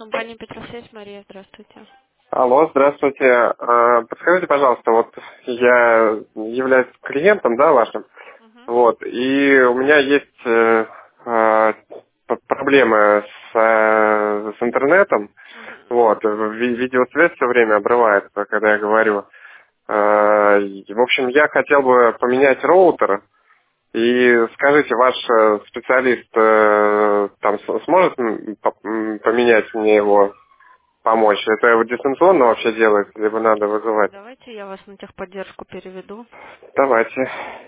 Компания Петросвязь, Мария, здравствуйте. Алло, здравствуйте. Подскажите, пожалуйста, вот я являюсь клиентом, да, вашим, Мгм. вот, и у меня есть проблемы с интернетом, Мгм. вот, видеосвязь все время обрывается, когда я говорю. В общем, я хотел бы поменять роутер, и скажите, ваш специалист там сможет поменять мне его? Помочь. Это вот дистанционно вообще делается, либо надо вызывать? Давайте я вас на техподдержку переведу. Давайте.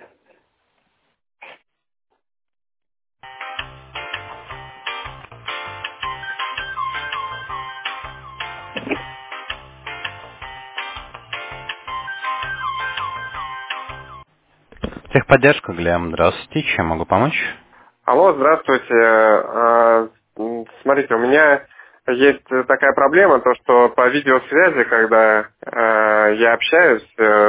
Техподдержка, Глеб, здравствуйте, чем могу помочь? Алло, здравствуйте. Смотрите, у меня есть такая проблема, то что по видеосвязи, когда я общаюсь,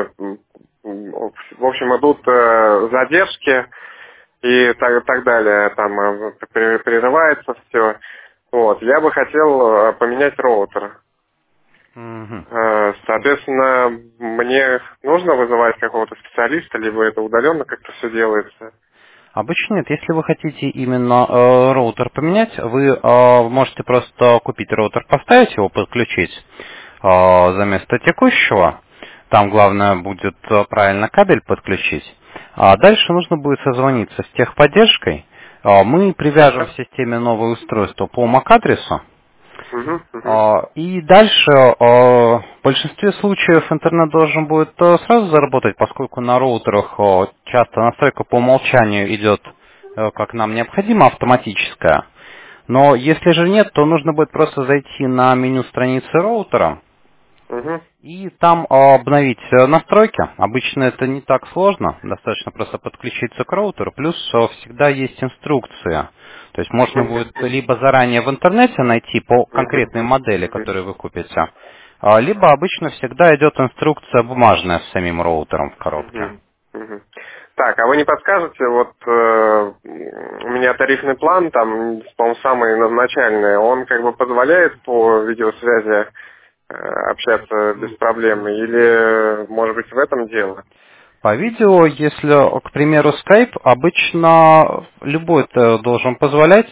в общем, идут задержки и так далее, там прерывается все. Вот, я бы хотел поменять роутер. Мгм. Соответственно, мне нужно вызывать какого-то специалиста, либо это удаленно как-то все делается. Обычно нет, если вы хотите именно роутер поменять, вы можете просто купить роутер, поставить его, подключить за место текущего. Там главное будет правильно кабель подключить. А дальше нужно будет созвониться с техподдержкой. Мы привяжем в системе новое устройство по MAC-адресу. Мгм, мгм, И дальше в большинстве случаев интернет должен будет сразу заработать, поскольку на роутерах часто настройка по умолчанию идет, как нам необходимо, автоматическая. Но если же нет, то нужно будет просто зайти на меню страницы роутера мгм, и там обновить настройки. Обычно это не так сложно, достаточно просто подключиться к роутеру, плюс всегда есть инструкция. То есть можно будет либо заранее в интернете найти по мгм, конкретной модели, мгм, которую вы купите, либо обычно всегда идет инструкция бумажная с самим роутером в коробке. мгм, мгм. Так, а вы не подскажете, вот у меня тарифный план, там, по-моему, самый начальный, он как бы позволяет по видеосвязи общаться без проблем, или, может быть, в этом дело? По видео, если, к примеру, Skype, обычно любой это должен позволять.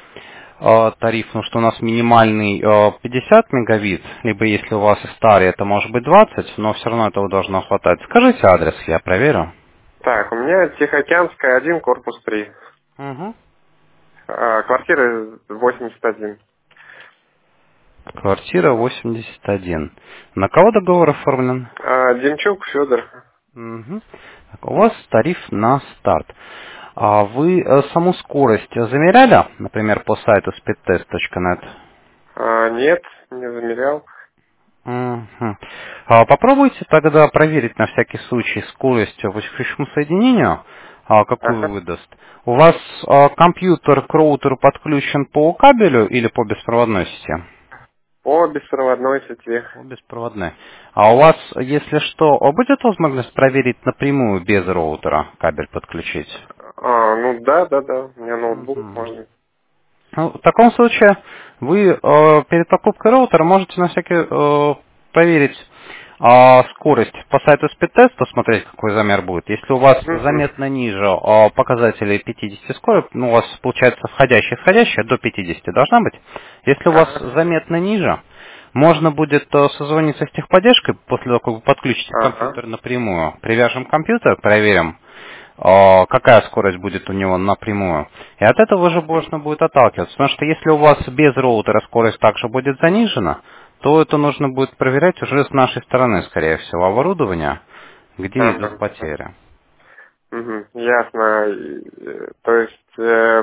Тариф, ну что у нас минимальный 50 мегабит, либо если у вас и старый, это может быть 20, но все равно этого должно хватать. Скажите адрес, я проверю. Так, у меня Тихоокеанская, 1, корпус 3. Угу. Квартира 81. Квартира 81. На кого договор оформлен? Демчук Федор. Мгм. Так, у вас тариф на старт. А вы саму скорость замеряли, например, по сайту speedtest.net? Нет, не замерял. Мгм. Попробуйте тогда проверить на всякий случай скорость по текущему соединению, какую Ага. выдаст. У вас компьютер к роутеру подключен по кабелю или по беспроводной сети? По беспроводной сети. По беспроводной. А у вас, если что, будет возможность проверить напрямую без роутера кабель подключить? Ну да, да, да. У меня ноутбук Мгм. можно. Ну, в таком случае вы перед покупкой роутера можете на всякий проверить скорость по сайту SpeedTest, посмотреть, какой замер будет. Если у вас Мгм. заметно ниже показателей 50 скорость, ну, у вас получается входящая до 50 должна быть. Если у вас Ага. заметно ниже, можно будет созвониться с техподдержкой после того, как вы подключите Ага. компьютер напрямую. Привяжем компьютер, проверим, какая скорость будет у него напрямую. И от этого уже можно будет отталкиваться. Потому что если у вас без роутера скорость также будет занижена, то это нужно будет проверять уже с нашей стороны, скорее всего, оборудования, где идут Ага. потери. Мгм. Ясно. То есть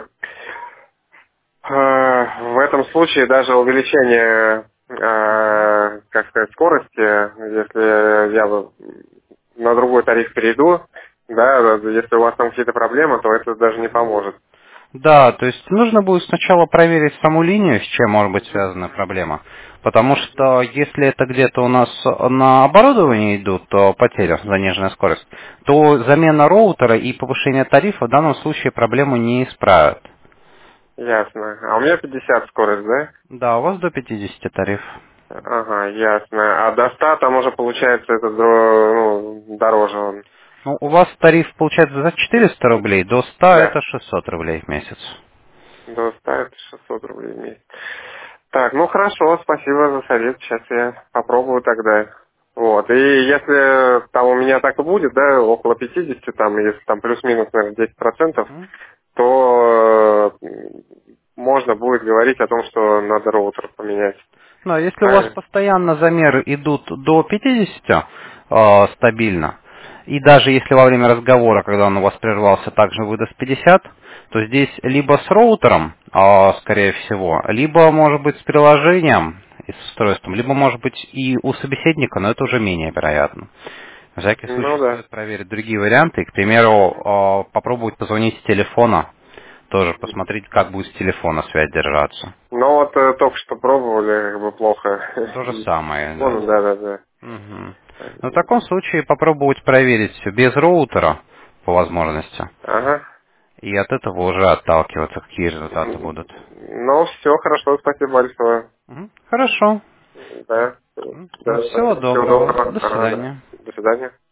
в этом случае даже увеличение, как сказать, скорости, если я на другой тариф перейду, да, если у вас там какие-то проблемы, то это даже не поможет. Да, то есть нужно будет сначала проверить саму линию, с чем может быть связана проблема. Потому что если это где-то у нас на оборудовании идут потери, заниженная скорость, то замена роутера и повышение тарифа в данном случае проблему не исправят. Ясно. А у меня 50 скорость, да? Да, у вас до 50 тариф. Ага, ясно. А до 100 там уже получается это дороже он. Ну, у вас тариф получается за 400 рублей, до 100 Да. это 600 рублей в месяц. До 100 это 600 рублей в месяц. Так, ну хорошо, спасибо за совет. Сейчас я попробую тогда. Вот. И если там у меня так и будет, да, около 50, там, если там плюс-минус, наверное, 10%, Мгм. то можно будет говорить о том, что надо роутер поменять. Но если у вас Правильно? постоянно замеры идут до 50 стабильно, и даже если во время разговора, когда он у вас прервался, также выдаст 50, то здесь либо с роутером, скорее всего, либо, может быть, с приложением и с устройством, либо, может быть, и у собеседника, но это уже менее вероятно. В всякий случай Ну да. стоит проверить другие варианты, и, к примеру, попробовать позвонить с телефона, тоже посмотреть, как будет с телефона связь держаться. Но вот только что пробовали, как бы плохо. То же самое, да. Вон, да. Мгм. Но в таком случае попробовать проверить все без роутера по возможности. Ага. И от этого уже отталкиваться, какие результаты будут. Ну, все, хорошо, спасибо большое. Мгм. Хорошо. Да. Ну, Да, всего всего доброго. доброго. До Ага, да. свидания. До свидания.